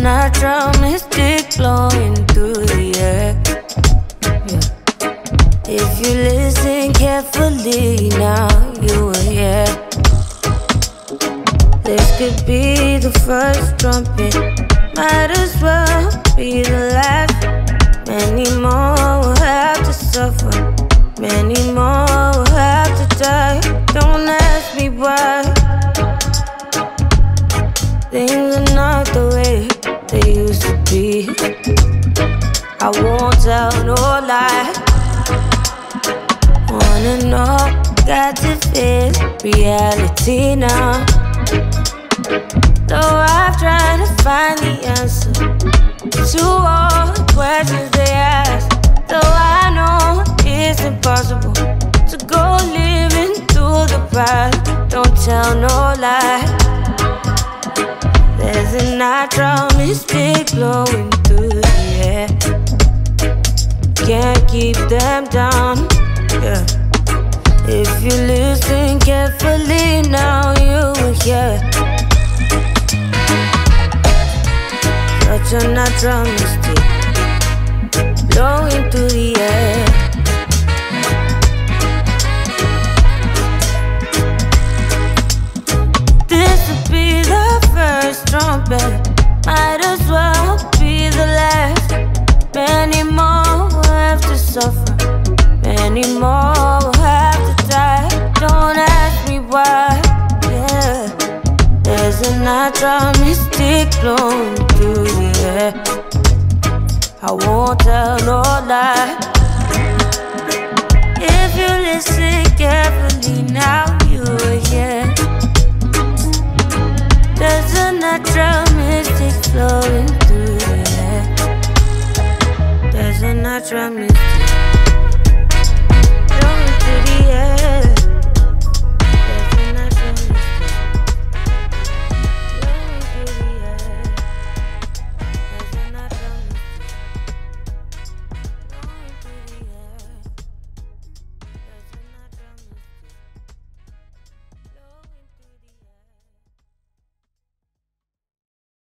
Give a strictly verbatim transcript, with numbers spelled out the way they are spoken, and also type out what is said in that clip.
natural mystic flowing through the air. Yeah. If you listen carefully, now you will hear. This could be the first trumpet, might as well be the last. Many more will have to suffer, many more will have to die. Don't ask me why. Things are not the way they used to be. I won't tell no lie. Wanna know, got to face reality now. Though I've tried to find the answer to all the questions they ask. Though I know it's impossible to go living through the past. Don't tell no lie. There's a natural mystic flowing through the air. Can't keep them down, yeah. If you listen carefully, now you will hear. Such a natural mystic blowing through the air. This will be the first trumpet, might as well be the last. Many more will have to suffer, many more will have to die. Don't ask me why, yeah. There's a natural mystic flowing through the air. I won't tell no lie. If you listen carefully, now you will hear. There's a natural mystic flowing through the air. There's a natural mystic.